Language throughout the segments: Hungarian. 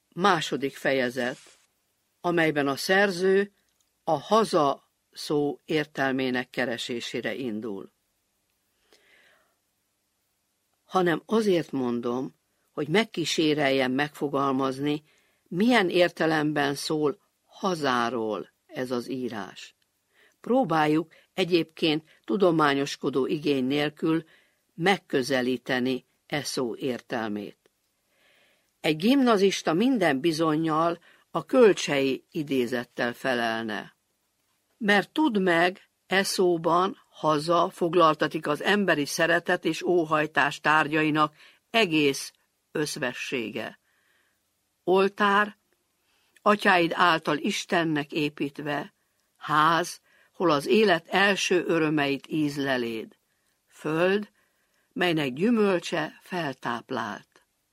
Második fejezet, amelyben a szerző a haza szó értelmének keresésére indul. Hanem azért mondom, hogy megkíséreljem megfogalmazni, milyen értelemben szól hazáról ez az írás. Próbáljuk egyébként tudományoskodó igény nélkül megközelíteni e szó értelmét. Egy gimnazista minden bizonnyal a Kölcsei idézettel felelne. Mert tudd meg, e szóban haza foglaltatik az emberi szeretet és óhajtás tárgyainak egész összvessége. Oltár, atyáid által Istennek építve, ház, hol az élet első örömeit ízleléd, föld, melynek gyümölcse feltáplált.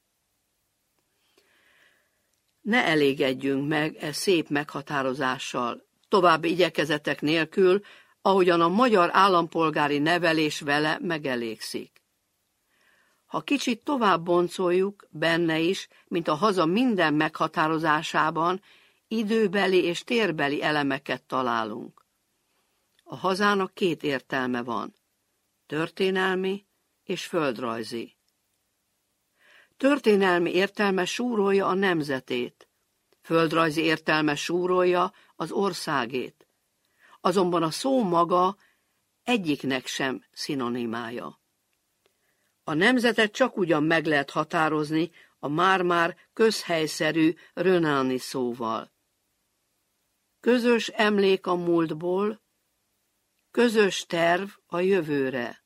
Ne elégedjünk meg e szép meghatározással, további igyekezetek nélkül, ahogyan a magyar állampolgári nevelés vele megelégszik. Ha kicsit tovább boncoljuk, benne is, mint a haza minden meghatározásában, időbeli és térbeli elemeket találunk. A hazának két értelme van, történelmi és földrajzi. Történelmi értelme súrolja a nemzetét, földrajzi értelme súrolja az országét, azonban a szó maga egyiknek sem szinonimája. A nemzetet csak ugyan meg lehet határozni a már-már közhelyszerű rönáni szóval. Közös emlék a múltból, közös terv a jövőre.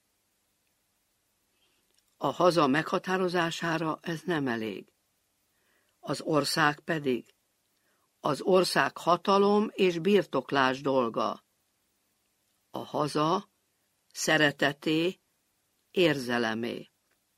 A haza meghatározására ez nem elég. Az ország pedig. Az ország hatalom és birtoklás dolga. A haza szereteté, érzelemé.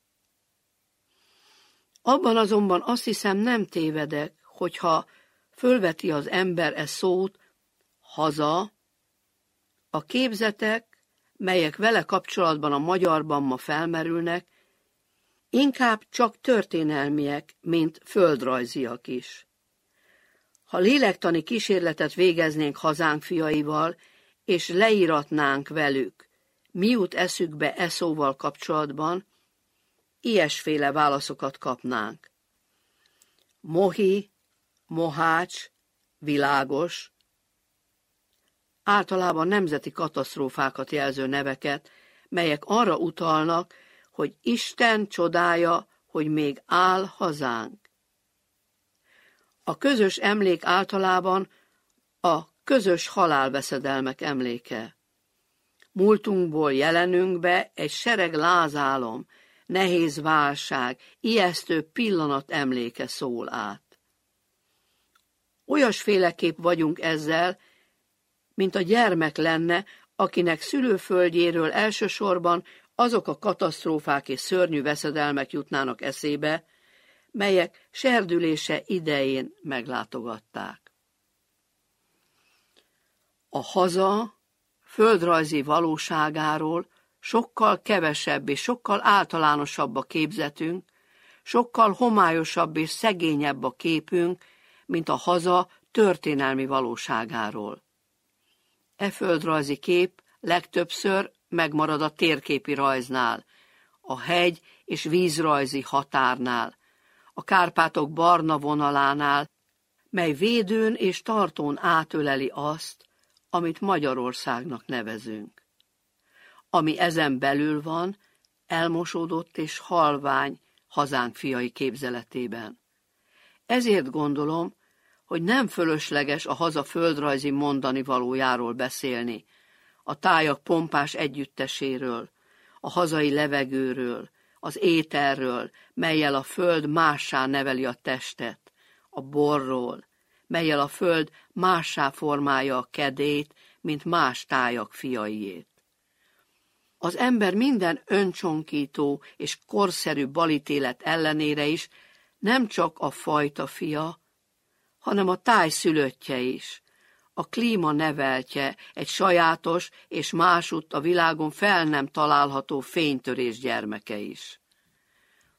Abban azonban azt hiszem nem tévedek, hogyha fölveti az ember e szót, haza, a képzetek, melyek vele kapcsolatban a magyarban ma felmerülnek, inkább csak történelmiek, mint földrajziak is. Ha lélektani kísérletet végeznénk hazánk fiaival, és leíratnánk velük, mi jut eszükbe e szóval kapcsolatban, ilyesféle válaszokat kapnánk. Mohi, mohács, világos, általában nemzeti katasztrófákat jelző neveket, melyek arra utalnak, hogy Isten csodája, hogy még áll hazánk. A közös emlék általában a közös halálveszedelmek emléke. Múltunkból jelenünkbe egy sereg lázálom, nehéz válság, ijesztő pillanat emléke szól át. Olyasféleképp vagyunk ezzel, mint a gyermek lenne, akinek szülőföldjéről elsősorban azok a katasztrófák és szörnyű veszedelmek jutnának eszébe, melyek serdülése idején meglátogatták. A haza földrajzi valóságáról sokkal kevesebb és sokkal általánosabb a képzetünk, sokkal homályosabb és szegényebb a képünk, mint a haza történelmi valóságáról. E földrajzi kép legtöbbször megmarad a térképi rajznál, a hegy- és vízrajzi határnál, a Kárpátok barna vonalánál, mely védőn és tartón átöleli azt, amit Magyarországnak nevezünk. Ami ezen belül van, elmosódott és halvány hazánk fiai képzeletében. Ezért gondolom, hogy nem fölösleges a haza földrajzi mondani valójáról beszélni, a tájak pompás együtteséről, a hazai levegőről, az ételről, mellyel a föld mássá neveli a testet, a borról, mellyel a föld mássá formálja a kedét, mint más tájak fiaiét. Az ember minden öncsonkító és korszerű balítélet ellenére is nem csak a fajta fia, hanem a táj szülöttje is, a klíma neveltje, egy sajátos és másutt a világon fel nem található fénytörés gyermeke is.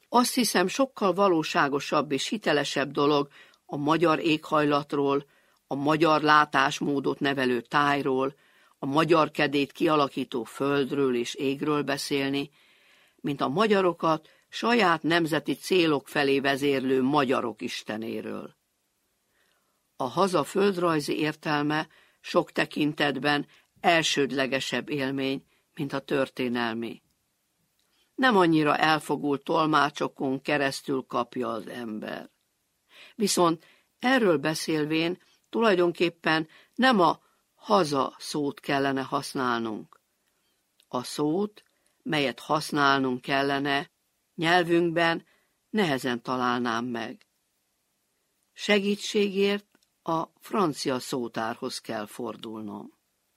Azt hiszem, sokkal valóságosabb és hitelesebb dolog a magyar éghajlatról, a magyar látásmódot nevelő tájról, a magyar kedét kialakító földről és égről beszélni, mint a magyarokat saját nemzeti célok felé vezérlő magyarok istenéről. A haza földrajzi értelme sok tekintetben elsődlegesebb élmény, mint a történelmi. Nem annyira elfogult tolmácsokon keresztül kapja az ember. Viszont erről beszélvén tulajdonképpen nem a haza szót kellene használnunk. A szót, melyet használnunk kellene, nyelvünkben nehezen találnám meg. Segítségért a francia szótárhoz kell fordulnom.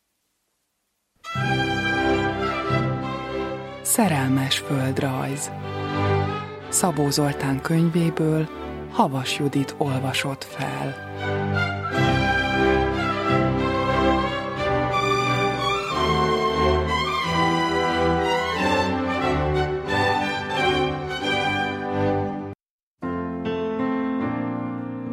Szerelmes földrajz. Szabó Zoltán könyvéből Havas Judit olvasott fel.